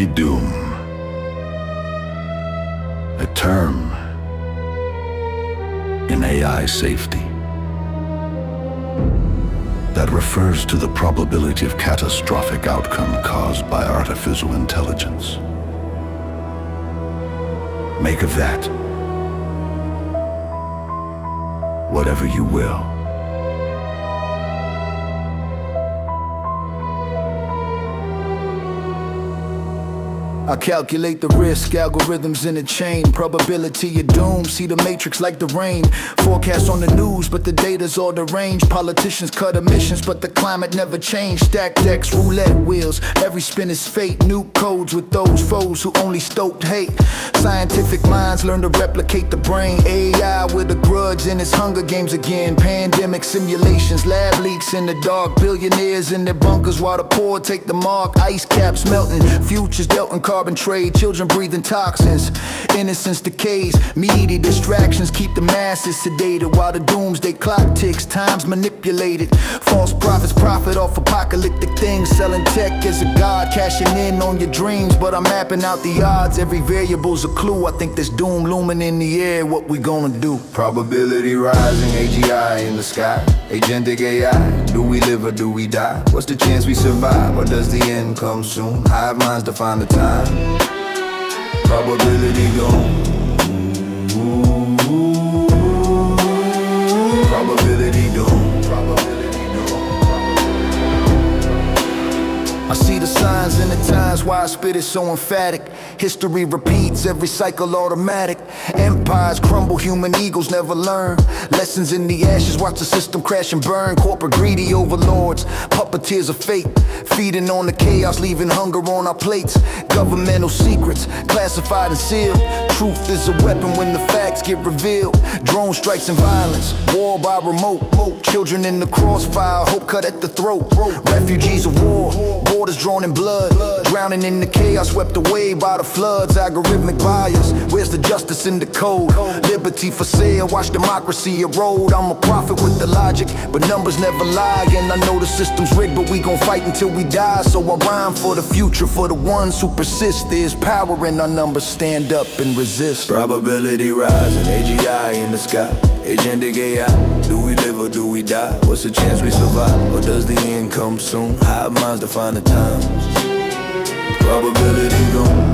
Probability doom, a term in AI safety that refers to the probability of catastrophic outcome caused by artificial intelligence. Make of that whatever you will. I calculate the risk, algorithms in a chain, probability of doom, see the matrix like the rain. Forecasts on the news, but the data's all deranged. Politicians cut emissions, but the climate never changed. Stacked decks, roulette wheels, every spin is fate. New codes with those foes who only stoked hate. Scientific minds learn to replicate the brain. AI with a grudge in its Hunger Games again. Pandemic simulations, lab leaks in the dark. Billionaires in their bunkers while the poor take the mark. Ice caps melting, futures dealt in carbon trade. Children breathing toxins, innocence decays. Media distractions keep the masses sedated while the doomsday clock ticks. Time's manipulated. False prophets profit off apocalyptic things. Selling tech as a god, cashing in on your dreams. But I'm mapping out the odds, every variable's a clue. I think there's doom looming in the air, what we gonna do? Probability rising, AGI in the sky. Agentic AI, do we live or do we die? What's the chance we survive, or does the end come soon? Hive minds define the time. Probability gone. Probability doom. I see the signs and the times why I spit is so emphatic. History repeats, every cycle automatic. Empires crumble, human egos never learn. Lessons in the ashes, watch the system crash and burn. Corporate greedy overlords, puppeteers of fate, feeding on the chaos, leaving hunger on our plates. Governmental secrets, classified and sealed. Truth is a weapon when the facts get revealed. Drone strikes and violence, war by remote. Children in the crossfire, hope cut at the throat. Refugees of war, borders drawn in blood. Drowning in the chaos, swept away by the floods. Algorithmic bias, where's the justice in the code? Liberty for sale, watch democracy erode. I'm a prophet with the logic, but numbers never lie. And I know the system's rigged, but we gon' fight until we die. So I rhyme for the future, for the ones who persist. There's power in our numbers, stand up and resist. Probability rising, AGI in the sky. Agentic AI, do we live or do we die? What's the chance we survive, or does the end come soon? Hive minds define the times. Probability gone.